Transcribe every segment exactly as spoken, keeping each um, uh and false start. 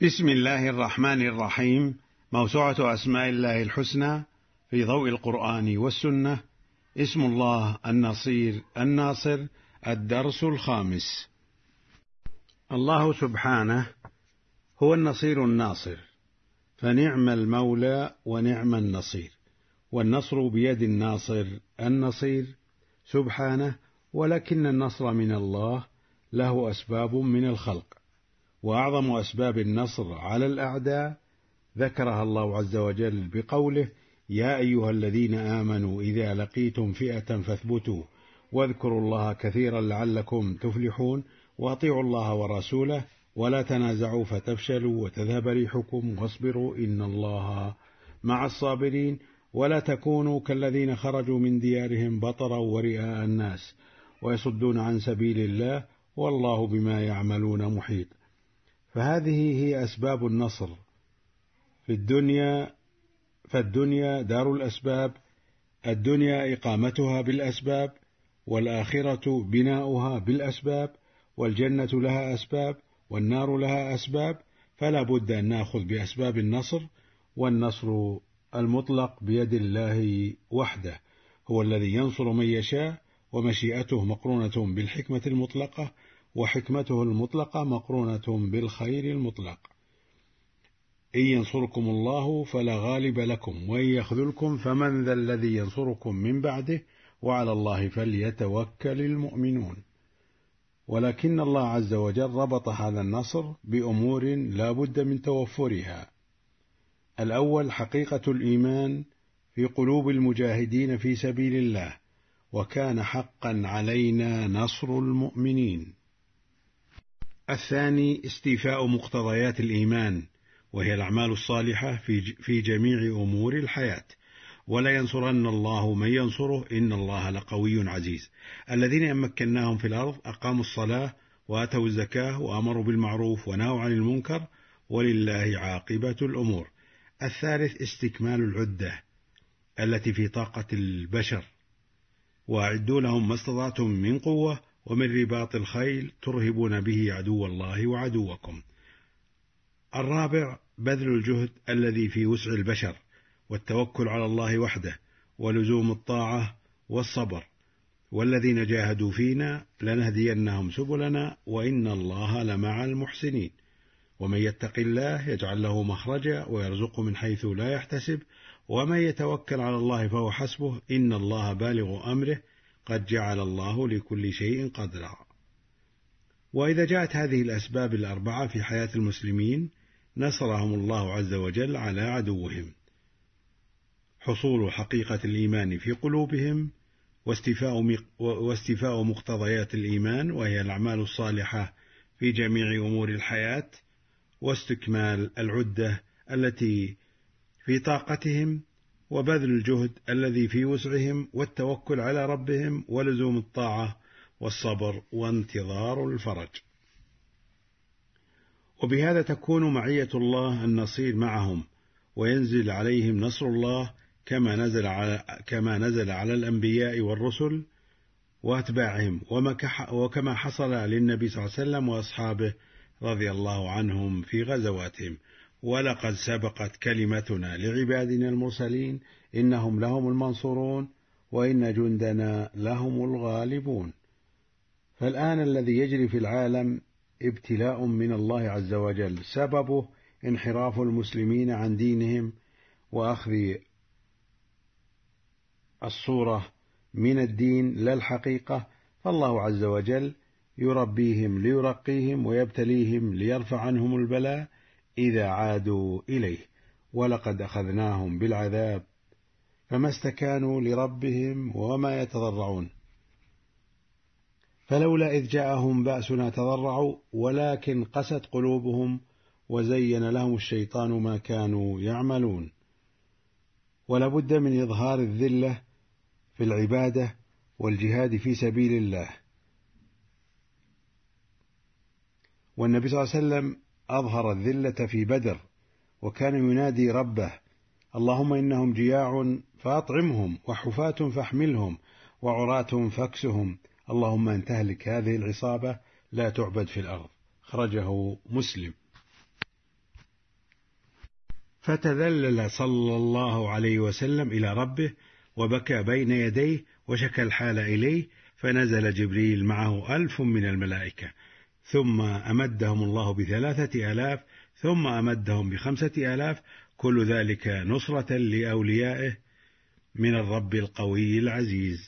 بسم الله الرحمن الرحيم. موسوعة أسماء الله الحسنى في ضوء القرآن والسنة. اسم الله النصير الناصر. الدرس الخامس. الله سبحانه هو النصير الناصر، فنعم المولى ونعم النصير، والنصر بيد الناصر النصير سبحانه، ولكن النصر من الله له أسباب من الخلق، وأعظم أسباب النصر على الأعداء ذكرها الله عز وجل بقوله: يا أيها الذين آمنوا إذا لقيتم فئة فاثبتوا واذكروا الله كثيرا لعلكم تفلحون وأطيعوا الله ورسوله ولا تنازعوا فتفشلوا وتذهب ريحكم واصبروا إن الله مع الصابرين ولا تكونوا كالذين خرجوا من ديارهم بطرا ورئاء الناس ويصدون عن سبيل الله والله بما يعملون محيط. فهذه هي أسباب النصر في الدنيا، فالدنيا دار الأسباب، الدنيا إقامتها بالأسباب، والآخرة بناؤها بالأسباب، والجنة لها أسباب، والنار لها أسباب، فلا بد أن نأخذ بأسباب النصر. والنصر المطلق بيد الله وحده، هو الذي ينصر من يشاء، ومشيئته مقرونة بالحكمة المطلقة، وحكمته المطلقة مقرونة بالخير المطلق. إن ينصركم الله فلا غالب لكم وإن يخذلكم فمن ذا الذي ينصركم من بعده وعلى الله فليتوكل المؤمنون. ولكن الله عز وجل ربط هذا النصر بأمور لا بد من توفرها. الأول حقيقة الإيمان في قلوب المجاهدين في سبيل الله، وكان حقا علينا نصر المؤمنين. الثاني استيفاء مقتضيات الإيمان، وهي الأعمال الصالحة في جميع أمور الحياة. ولا ينصرن الله من ينصره إن الله لقوي عزيز. الذين إن مكناهم في الأرض أقاموا الصلاة وآتوا الزكاة وأمروا بالمعروف ونهوا عن المنكر ولله عاقبة الأمور. الثالث استكمال العدة التي في طاقة البشر، وأعدوا لهم ما استطعتم من قوة ومن رباط الخيل ترهبون به عدو الله وعدوكم. الرابع بذل الجهد الذي في وسع البشر، والتوكل على الله وحده، ولزوم الطاعة والصبر. والذين جاهدوا فينا لنهدينهم سبلنا وإن الله لمع المحسنين. ومن يتق الله يجعل له مخرجا ويرزقه من حيث لا يحتسب ومن يتوكل على الله فهو حسبه إن الله بالغ أمره قد جعل الله لكل شيء قدرا. وإذا جاءت هذه الأسباب الأربعة في حياة المسلمين نصرهم الله عز وجل على عدوهم: حصول حقيقة الإيمان في قلوبهم، واستيفاء واستيفاء مقتضيات الإيمان وهي الأعمال الصالحة في جميع أمور الحياة، واستكمال العدة التي في طاقتهم، وبذل الجهد الذي في وسعهم، والتوكل على ربهم، ولزوم الطاعة والصبر وانتظار الفرج. وبهذا تكون معية الله النصير معهم، وينزل عليهم نصر الله كما نزل على كما نزل على الأنبياء والرسل وأتباعهم، وكما حصل للنبي صلى الله عليه وسلم وأصحابه رضي الله عنهم في غزواتهم. ولقد سبقت كلمتنا لعبادنا المرسلين إنهم لهم المنصورون وإن جندنا لهم الغالبون. فالآن الذي يجري في العالم ابتلاء من الله عز وجل، سببه انحراف المسلمين عن دينهم وأخذ الصورة من الدين لا الحقيقة. فالله عز وجل يربيهم ليرقيهم ويبتليهم ليرفع عنهم البلاء إذا عادوا إليه. ولقد أخذناهم بالعذاب فما استكانوا لربهم وما يتضرعون. فلولا إذ جاءهم بأسنا تضرعوا ولكن قست قلوبهم وزين لهم الشيطان ما كانوا يعملون. ولا بد من إظهار الذلة في العبادة والجهاد في سبيل الله. والنبي صلى الله عليه وسلم أظهر الذلة في بدر، وكان ينادي ربه: اللهم إنهم جياع فأطعمهم وحفاة فاحملهم وعراة فاكسهم اللهم أن تهلك هذه العصابة لا تعبد في الأرض. خرجه مسلم. فتذلل صلى الله عليه وسلم إلى ربه وبكى بين يديه وشكى الحال إليه، فنزل جبريل معه ألف من الملائكة، ثم أمدهم الله بثلاثة آلاف، ثم أمدهم بخمسة آلاف، كل ذلك نصرة لأوليائه من الرب القوي العزيز.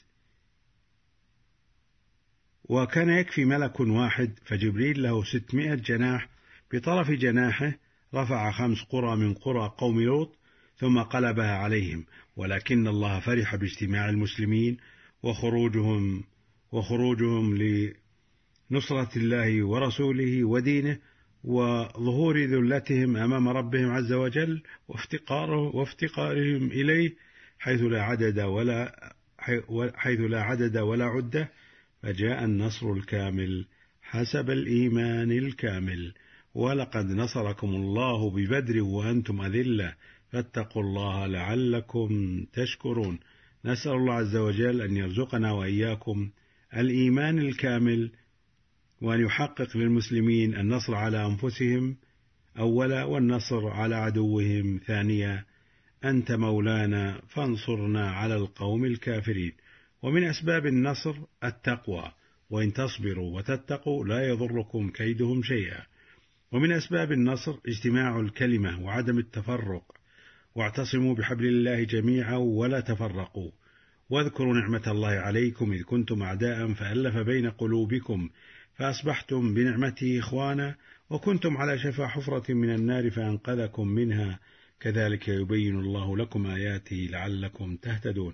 وكان يكفي ملك واحد، فجبريل له ستمائة جناح، بطرف جناحه رفع خمس قرى من قرى قوم لوط ثم قلبها عليهم، ولكن الله فرح باجتماع المسلمين وخروجهم وخروجهم لنصرة الله ورسوله ودينه، وظهور ذلتهم أمام ربهم عز وجل وافتقاره وافتقارهم إليه حيث لا عدد ولا حيث لا عدد ولا عدة، فجاء النصر الكامل حسب الإيمان الكامل. ولقد نصركم الله ببدر وأنتم أذلة فاتقوا الله لعلكم تشكرون. نسأل الله عز وجل أن يرزقنا وإياكم الإيمان الكامل، وأن يحقق للمسلمين النصر على أنفسهم أولا، والنصر على عدوهم ثانيا. أنت مولانا فانصرنا على القوم الكافرين. ومن أسباب النصر التقوى، وإن تصبروا وتتقوا لا يضركم كيدهم شيئا. ومن أسباب النصر اجتماع الكلمة وعدم التفرق، واعتصموا بحبل الله جميعا ولا تفرقوا. واذكروا نعمة الله عليكم إذ كنتم أعداء فألف بين قلوبكم فأصبحتم بنعمته إخوانا، وكنتم على شفا حفرة من النار فأنقذكم منها، كذلك يبين الله لكم آياته لعلكم تهتدون.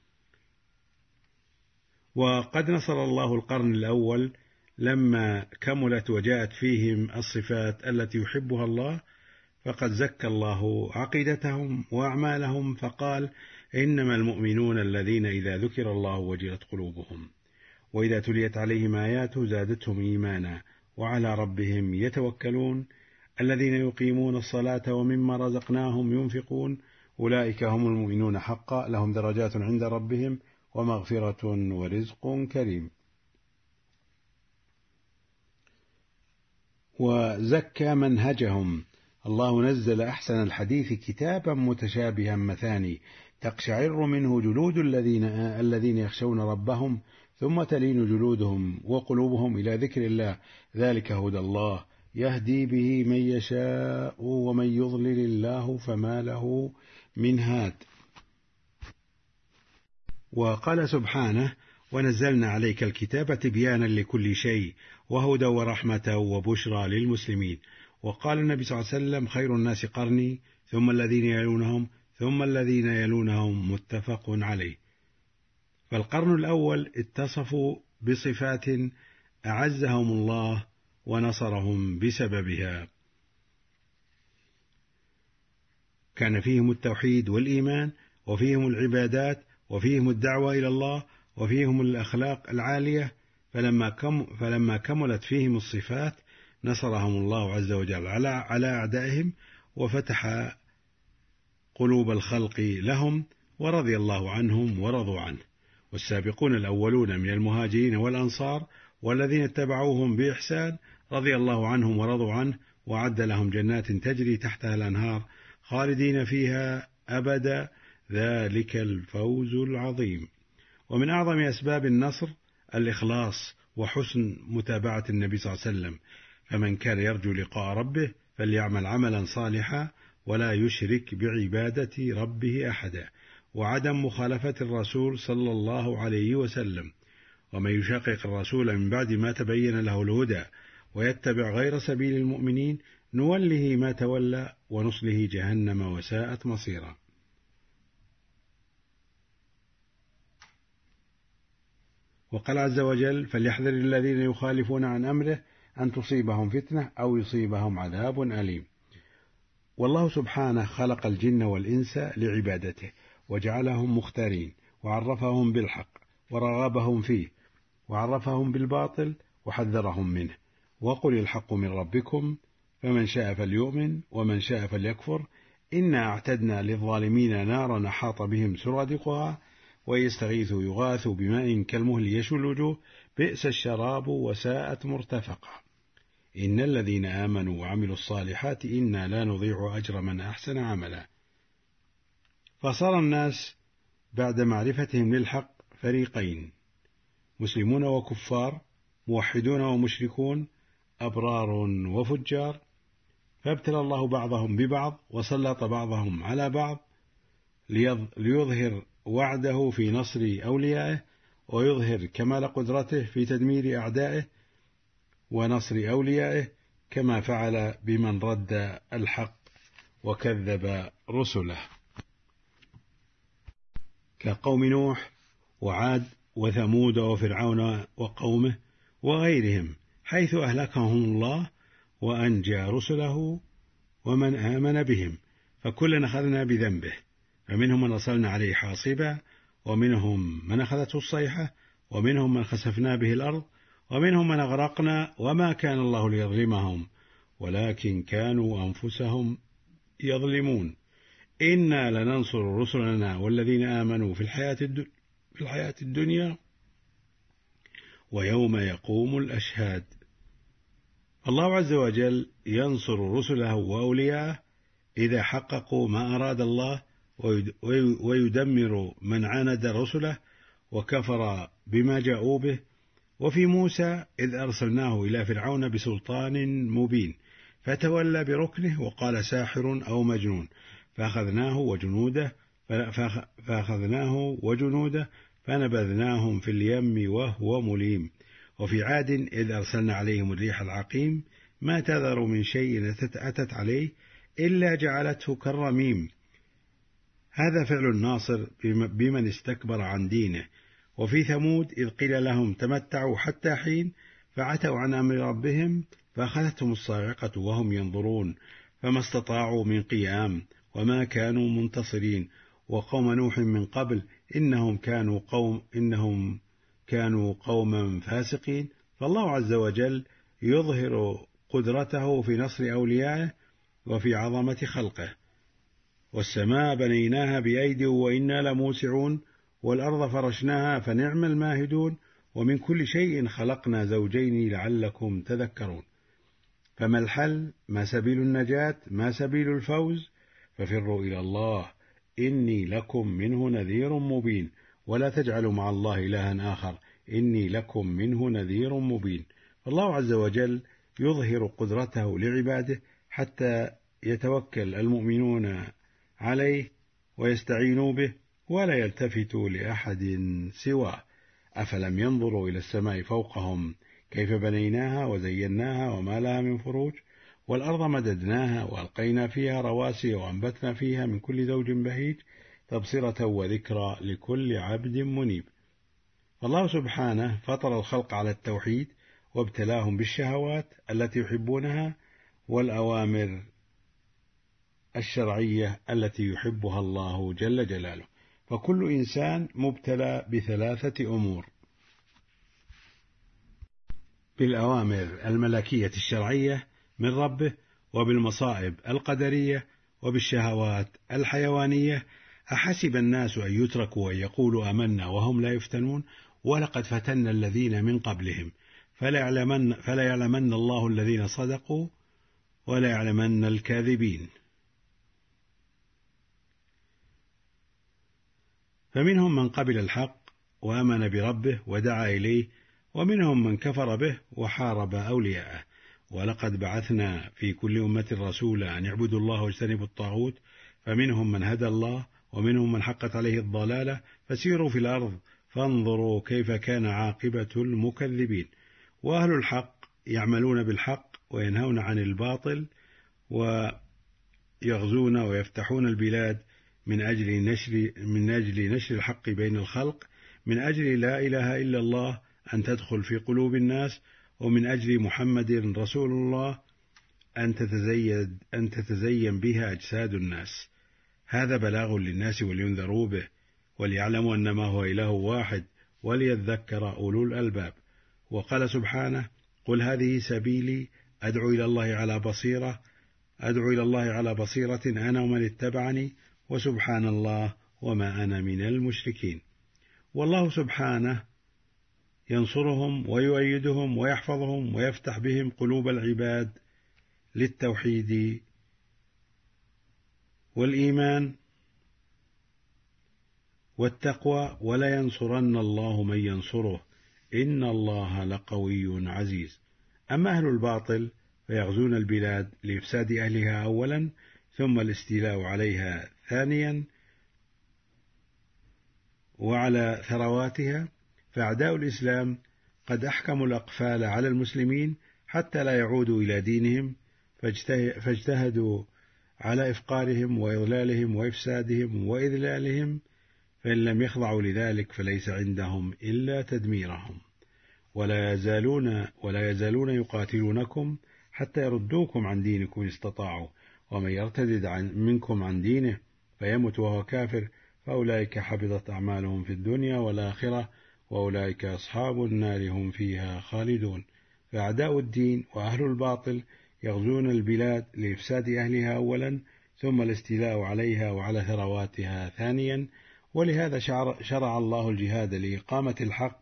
وقد نصر الله القرن الأول لما كملت وجاءت فيهم الصفات التي يحبها الله، فقد زكى الله عقيدتهم وأعمالهم، فقال: إنما المؤمنون الذين إذا ذكر الله وجلت قلوبهم وإذا تليت عليهم آياته زادتهم إيمانا وعلى ربهم يتوكلون، الذين يقيمون الصلاة ومما رزقناهم ينفقون، أولئك هم المؤمنون حقا، لهم درجات عند ربهم ومغفرة ورزق كريم. وزكى منهجهم. الله نزل أحسن الحديث كتابا متشابها مثاني تقشعر منه جلود الذين الذين يخشون ربهم ثم تلين جلودهم وقلوبهم إلى ذكر الله، ذلك هدى الله يهدي به من يشاء ومن يضلل الله فما له من هاد. وقال سبحانه: ونزلنا عليك الكتاب تبيانا لكل شيء وهدى ورحمة وبشرى للمسلمين. وقال النبي صلى الله عليه وسلم: خير الناس قرني ثم الذين يلونهم ثم الذين يلونهم، متفق عليه. فالقرن الأول اتصفوا بصفات أعزهم الله ونصرهم بسببها، كان فيهم التوحيد والإيمان، وفيهم العبادات، وفيهم الدعوة إلى الله، وفيهم الأخلاق العالية. فلما, كم فلما كملت فيهم الصفات نصرهم الله عز وجل على, على أعدائهم، وفتح قلوب الخلق لهم، ورضي الله عنهم ورضوا عنه. والسابقون الأولون من المهاجرين والأنصار والذين اتبعوهم بإحسان رضي الله عنهم ورضوا عنه، وعد لهم جنات تجري تحتها الأنهار خالدين فيها أبدا، ذلك الفوز العظيم. ومن أعظم أسباب النصر الإخلاص وحسن متابعة النبي صلى الله عليه وسلم، فمن كان يرجو لقاء ربه فليعمل عملا صالحا ولا يشرك بعبادة ربه أحدا، وعدم مخالفة الرسول صلى الله عليه وسلم. ومن يشاقق الرسول من بعد ما تبين له الهدى ويتبع غير سبيل المؤمنين نوله ما تولى ونصله جهنم وساءت مصيرا. وقال عز وجل: فليحذر الذين يخالفون عن أمره أن تصيبهم فتنة أو يصيبهم عذاب أليم. والله سبحانه خلق الجن والإنس لعبادته، وجعلهم مختارين، وعرفهم بالحق ورغبهم فيه، وعرفهم بالباطل وحذرهم منه. وقل الحق من ربكم فمن شاء فليؤمن ومن شاء فليكفر، إنا أعتدنا للظالمين نارا أحاط بهم سرادقها ويستغيثوا يغاثوا بماء كالمهل يشوي الوجوه بئس الشراب وساءت مرتفقا. إن الذين آمنوا وعملوا الصالحات إنا لا نضيع أجر من أحسن عملا. فصار الناس بعد معرفتهم للحق فريقين: مسلمون وكفار، موحدون ومشركون، أبرار وفجار. فابتلى الله بعضهم ببعض وسلط بعضهم على بعض ليظهر وعده في نصر أوليائه، ويظهر كمال قدرته في تدمير أعدائه ونصر أوليائه، كما فعل بمن رد الحق وكذب رسله، كقوم نوح وعاد وثمود وفرعون وقومه وغيرهم، حيث أهلكهم الله وأنجى رسله ومن آمن بهم، فكلنا أخذنا بذنبه، فمنهم من أرسلنا عليه حاصبا، ومنهم من أخذته الصيحة، ومنهم من خسفنا به الأرض، ومنهم من أغرقنا، وما كان الله ليظلمهم ولكن كانوا أنفسهم يظلمون. إنا لننصر رسلنا والذين آمنوا في الحياة في الحياة الدنيا ويوم يقوم الأشهاد. الله عز وجل ينصر رسله وأولياءه إذا حققوا ما أراد الله، ويدمر من عاند رسله وكفر بما جاءوا به. وفي موسى إذ أرسلناه إلى فرعون بسلطان مبين فتولى بركنه وقال ساحر أو مجنون، فأخذناه وجنوده فأخذناه وجنوده فنبذناهم في اليم وهو مليم. وفي عاد إذ أرسلنا عليهم الريح العقيم ما تذر من شيء أتت عليه إلا جعلته كالرميم. هذا فعل الناصر بمن استكبر عن دينه. وفي ثمود إذ قيل لهم تمتعوا حتى حين فعتوا عن أمر ربهم فأخذتهم الصاعقة وهم ينظرون فما استطاعوا من قيام وما كانوا منتصرين. وقوم نوح من قبل إنهم كانوا قوم إنهم كانوا قوما فاسقين. فالله عز وجل يظهر قدرته في نصر أوليائه وفي عظمة خلقه. والسماء بنيناها بأيد وإنا لموسعون، والأرض فرشناها فنعم الماهدون، ومن كل شيء خلقنا زوجين لعلكم تذكرون. فما الحل؟ ما سبيل النجاة؟ ما سبيل الفوز؟ ففروا إلى الله إني لكم منه نذير مبين، ولا تجعلوا مع الله إلها آخر إني لكم منه نذير مبين. فالله عز وجل يظهر قدرته لعباده حتى يتوكل المؤمنون عليه ويستعينوا به ولا يلتفتوا لأحد سواه. أفلم ينظروا إلى السماء فوقهم كيف بنيناها وزيناها وما لها من فروج، والأرض مددناها وألقينا فيها رواسي وأنبتنا فيها من كل زوج بهيج تبصرة وذكرى لكل عبد منيب. الله سبحانه فطر الخلق على التوحيد وابتلاهم بالشهوات التي يحبونها والأوامر الشرعية التي يحبها الله جل جلاله. فكل إنسان مبتلى بثلاثة أمور: بالأوامر الملكية الشرعية من ربه، وبالمصائب القدرية، وبالشهوات الحيوانية. أحسب الناس أن يتركوا أن يقولوا آمنا وهم لا يفتنون ولقد فتنا الذين من قبلهم فلا يعلمن, فلا يعلمن الله الذين صدقوا ولا يعلمن الكاذبين. فمنهم من قبل الحق وآمن بربه ودعا إليه، ومنهم من كفر به وحارب أولياءه. ولقد بعثنا في كل أمة رسولا أن يعبدوا الله واجتنبوا الطاغوت، فمنهم من هدى الله ومنهم من حقت عليه الضلالة، فسيروا في الأرض فانظروا كيف كان عاقبة المكذبين. وأهل الحق يعملون بالحق وينهون عن الباطل ويغزون ويفتحون البلاد من أجل نشر من أجل نشر الحق بين الخلق، من أجل لا إله إلا الله أن تدخل في قلوب الناس، ومن أجل محمد رسول الله أن تتزين أن تتزين بها أجساد الناس. هذا بلاغ للناس ولينذروا به وليعلموا أنما هو إله واحد وليذكر أولو الألباب. وقال سبحانه: قل هذه سبيلي أدعو إلى الله على بصيرة أدعو إلى الله على بصيرة أنا ومن اتبعني وسبحان الله وما أنا من المشركين. والله سبحانه ينصرهم ويؤيدهم ويحفظهم ويفتح بهم قلوب العباد للتوحيد والإيمان والتقوى، ولا ينصرن الله من ينصره إن الله لقوي عزيز. أما أهل الباطل فيغزون البلاد لإفساد أهلها أولا، ثم الاستيلاء عليها ثانيا وعلى ثرواتها، فأعداء الإسلام قد أحكموا الأقفال على المسلمين حتى لا يعودوا إلى دينهم، فاجتهدوا على إفقارهم وإضلالهم وإفسادهم وإذلالهم، فإن لم يخضعوا لذلك فليس عندهم إلا تدميرهم، ولا يزالون ولا يزالون يقاتلونكم حتى يردوكم عن دينكم إن استطاعوا، ومن يرتد عن منكم عن دينه فيمت وهو كافر فأولئك حبطت أعمالهم في الدنيا والآخرة وأولئك أصحاب النار هم فيها خالدون. فأعداء الدين وأهل الباطل يغزون البلاد لإفساد أهلها أولا، ثم الاستيلاء عليها وعلى ثرواتها ثانيا، ولهذا شرع الله الجهاد لإقامة الحق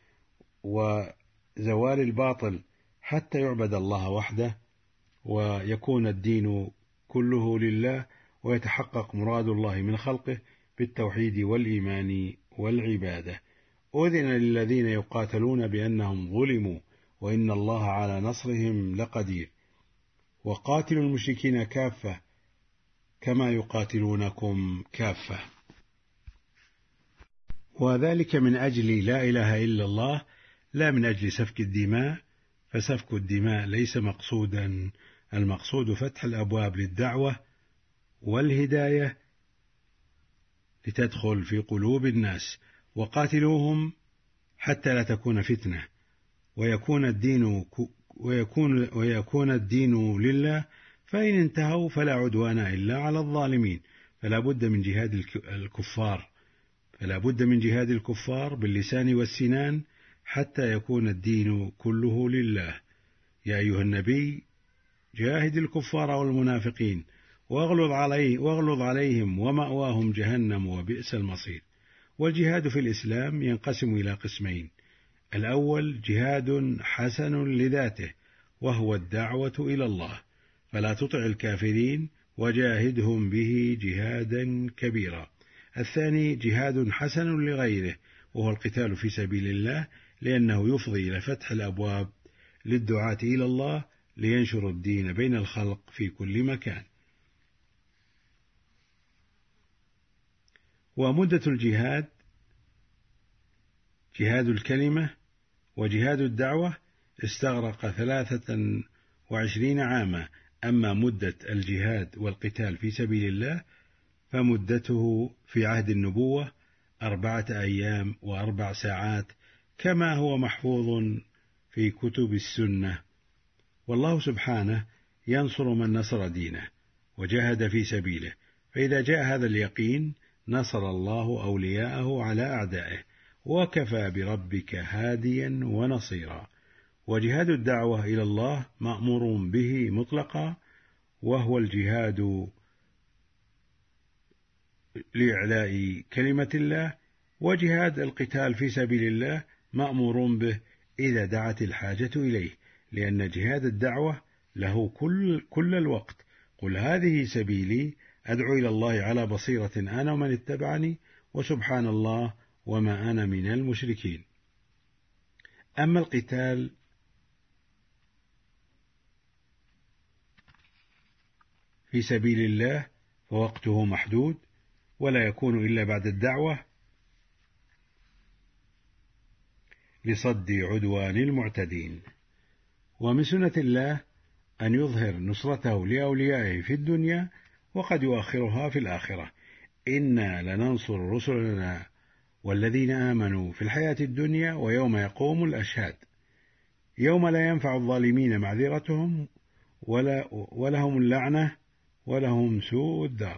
وزوال الباطل حتى يعبد الله وحده ويكون الدين كله لله، ويتحقق مراد الله من خلقه بالتوحيد والإيمان والعبادة. أذن للذين يقاتلون بأنهم ظلموا وإن الله على نصرهم لقدير، وقاتلوا المشركين كافة كما يقاتلونكم كافة، وذلك من أجل لا إله إلا الله لا من أجل سفك الدماء، فسفك الدماء ليس مقصودا، المقصود فتح الأبواب للدعوة والهداية لتدخل في قلوب الناس. وقاتلوهم حتى لا تكون فتنة ويكون الدين ويكون ويكون الدين لله، فإن انتهوا فلا عدوان إلا على الظالمين. فلا بد من جهاد الكفار فلا بد من جهاد الكفار باللسان والسنان حتى يكون الدين كله لله. يا أيها النبي جاهد الكفار والمنافقين واغلظ عليه واغلظ عليهم ومأواهم جهنم وبئس المصير. والجهاد في الإسلام ينقسم إلى قسمين: الأول جهاد حسن لذاته وهو الدعوة إلى الله، فلا تطع الكافرين وجاهدهم به جهادا كبيرا. الثاني جهاد حسن لغيره وهو القتال في سبيل الله، لأنه يفضي إلى فتح الأبواب للدعاة إلى الله لينشروا الدين بين الخلق في كل مكان. ومدة الجهاد جهاد الكلمة وجهاد الدعوة استغرق ثلاثة وعشرين عاما. أما مدة الجهاد والقتال في سبيل الله فمدته في عهد النبوة أربعة أيام وأربع ساعات، كما هو محفوظ في كتب السنة. والله سبحانه ينصر من نصر دينه وجاهد في سبيله، فإذا جاء هذا اليقين نصر الله أولياءه على أعدائه، وكفى بربك هاديا ونصيرا. وجهاد الدعوة إلى الله مأمور به مطلقا، وهو الجهاد لإعلاء كلمة الله. وجهاد القتال في سبيل الله مأمور به إذا دعت الحاجة إليه، لأن جهاد الدعوة له كل, كل الوقت. قل هذه سبيلي أدعو إلى الله على بصيرة أنا ومن اتبعني وسبحان الله وما أنا من المشركين. أما القتال في سبيل الله فوقته محدود ولا يكون إلا بعد الدعوة لصد عدوان المعتدين. ومن سنة الله أن يظهر نصرته لأوليائه في الدنيا وقد يؤخرها في الآخرة. إنا لننصر رسلنا والذين آمنوا في الحياة الدنيا ويوم يقوم الأشهاد، يوم لا ينفع الظالمين معذرتهم ولا ولهم اللعنة ولهم سوء الدار.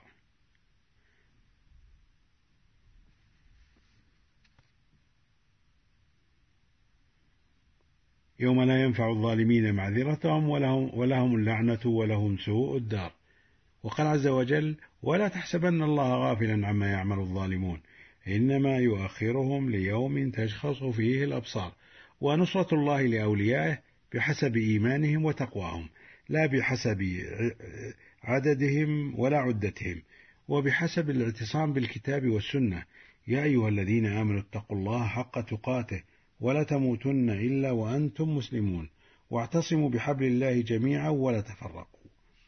يوم لا ينفع الظالمين معذرتهم ولهم, ولهم اللعنة ولهم سوء الدار. وقال عز وجل: ولا تحسبن الله غافلا عما يعمل الظالمون إنما يؤخرهم ليوم تشخص فيه الأبصار. ونصرة الله لأوليائه بحسب إيمانهم وتقواهم، لا بحسب عددهم ولا عدتهم، وبحسب الاعتصام بالكتاب والسنة. يا أيها الذين آمنوا اتقوا الله حق تقاته ولا تموتن إلا وأنتم مسلمون، واعتصموا بحبل الله جميعا ولا تفرقوا.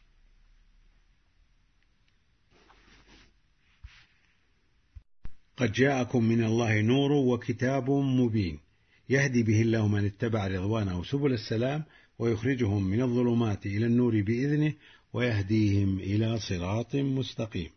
قد جاءكم من الله نور وكتاب مبين يهدي به الله من اتبع رضوانه سبل السلام ويخرجهم من الظلمات إلى النور بإذنه ويهديهم إلى صراط مستقيم.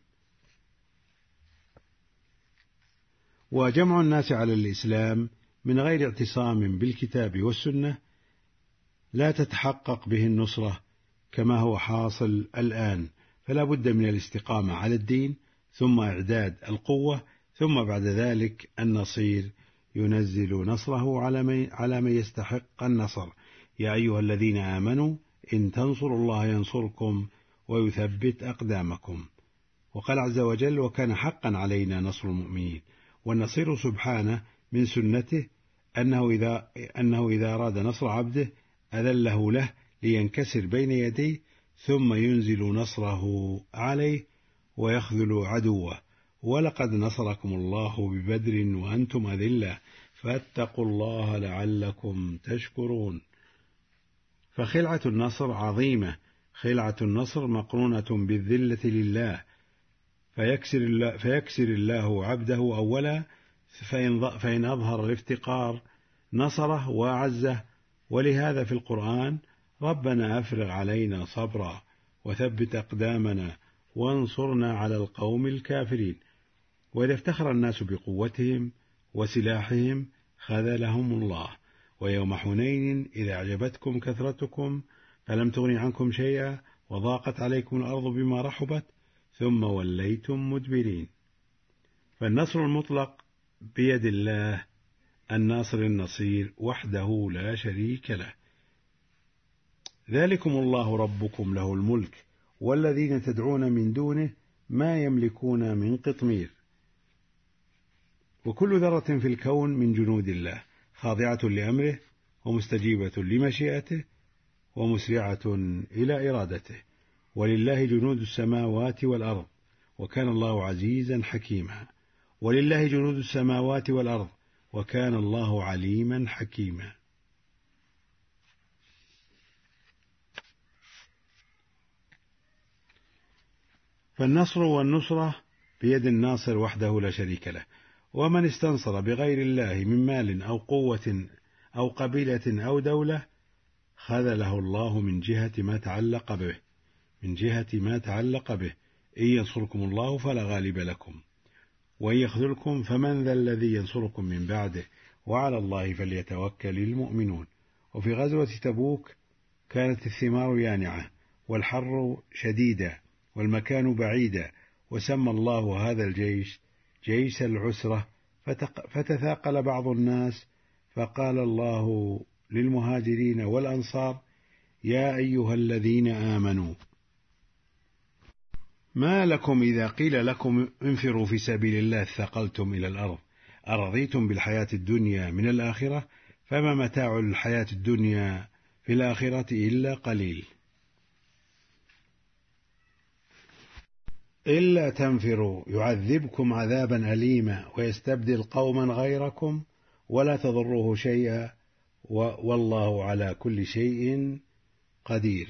وجمع الناس على الإسلام من غير اعتصام بالكتاب والسنة لا تتحقق به النصرة كما هو حاصل الآن، فلا بد من الاستقامة على الدين، ثم إعداد القوة، ثم بعد ذلك النصير ينزل نصره على من يستحق النصر. يا أيها الذين آمنوا إن تنصروا الله ينصركم ويثبت أقدامكم. وقال عز وجل: وكان حقا علينا نصر المؤمنين. والنصير سبحانه من سنته أنه إذا, أنه إذا أراد نصر عبده أذله له لينكسر بين يديه، ثم ينزل نصره عليه ويخذل عدوه. ولقد نصركم الله ببدر وأنتم أذلة فاتقوا الله لعلكم تشكرون. فخلعة النصر عظيمة، خلعة النصر مقرونة بالذلة لله، فيكسر الله, فيكسر الله عبده أولا، فإن, فإن أظهر الافتقار نصره وأعزه. ولهذا في القرآن: ربنا أفرغ علينا صبرا وثبت أقدامنا وانصرنا على القوم الكافرين. وإذا افتخر الناس بقوتهم وسلاحهم خذلهم الله. ويوم حنين إذا أعجبتكم كثرتكم فلم تغن عنكم شيئا وضاقت عليكم الأرض بما رحبت ثم وليتم مدبرين. فالنصر المطلق بيد الله الناصر النصير وحده لا شريك له. ذلكم الله ربكم له الملك والذين تدعون من دونه ما يملكون من قطمير. وكل ذرة في الكون من جنود الله خاضعة لأمره ومستجيبة لمشيئته ومسرعة إلى إرادته. ولله جنود السماوات والأرض وكان الله عزيزا حكيما. ولله جنود السماوات والأرض وكان الله عليما حكيما. فالنصر والنصرة بيد الناصر وحده لا شريك له. ومن استنصر بغير الله من مال أو قوة أو قبيلة أو دولة خذله الله من جهة ما تعلق به من جهة ما تعلق به إن ينصركم الله فلا غالب لكم وإن يخذلكم فمن ذا الذي ينصركم من بعده وعلى الله فليتوكل المؤمنون. وفي غزوة تبوك كانت الثمار يانعة والحر شديدا والمكان بعيدا، وسمى الله هذا الجيش جيش العسرة، فتثاقل بعض الناس فقال الله للمهاجرين والأنصار: يا أيها الذين آمنوا ما لكم إذا قيل لكم انفروا في سبيل الله اثقلتم إلى الأرض أرضيتم بالحياة الدنيا من الآخرة فما متاع الحياة الدنيا في الآخرة إلا قليل. إلا تنفروا يعذبكم عذابا أليما ويستبدل قوما غيركم ولا تضروه شيئا والله على كل شيء قدير.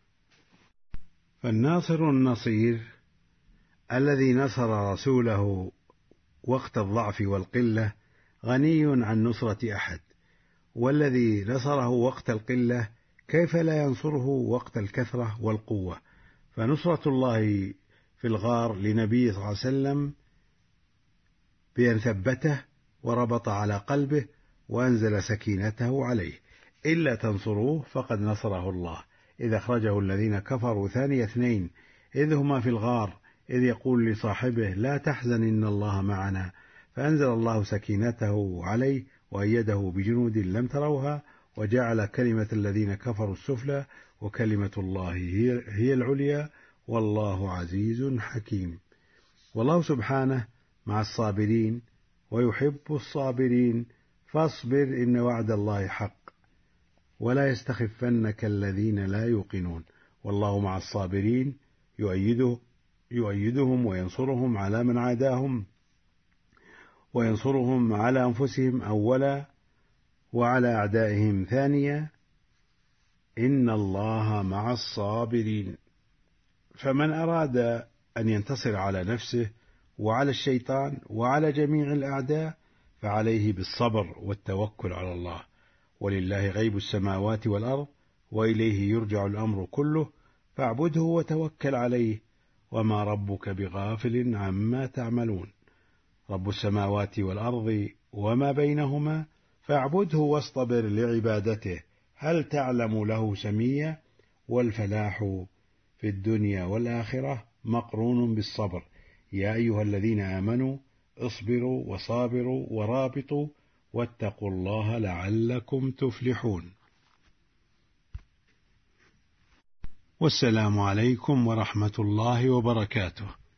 فالناصر النصير الذي نصر رسوله وقت الضعف والقلة غني عن نصرة أحد، والذي نصره وقت القلة كيف لا ينصره وقت الكثرة والقوة. فنصرة الله في الغار لنبي صلى الله عليه وسلم بأن ثبته وربط على قلبه وأنزل سكينته عليه. إلا تنصروه فقد نصره الله إذ أخرجه الذين كفروا ثاني اثنين إذ هما في الغار إذ يقول لصاحبه لا تحزن إن الله معنا، فأنزل الله سكينته عليه وأيده بجنود لم تروها وجعل كلمة الذين كفروا السفلى وكلمة الله هي العليا والله عزيز حكيم. والله سبحانه مع الصابرين ويحب الصابرين، فاصبر إن وعد الله حق ولا يستخفنك الذين لا يوقنون والله مع الصابرين يؤيده يؤيدهم وينصرهم على من عاداهم وينصرهم على أنفسهم أولا وعلى أعدائهم ثانيا إن الله مع الصابرين. فمن أراد أن ينتصر على نفسه وعلى الشيطان وعلى جميع الأعداء فعليه بالصبر والتوكل على الله، ولله غيب السماوات والأرض وإليه يرجع الأمر كله فاعبده وتوكل عليه وما ربك بغافل عما تعملون. رب السماوات والأرض وما بينهما فاعبده واصطبر لعبادته هل تعلم له سميا. والفلاح في الدنيا والآخرة مقرون بالصبر. يا أيها الذين آمنوا اصبروا وصابروا ورابطوا واتقوا الله لعلكم تفلحون. والسلام عليكم ورحمة الله وبركاته.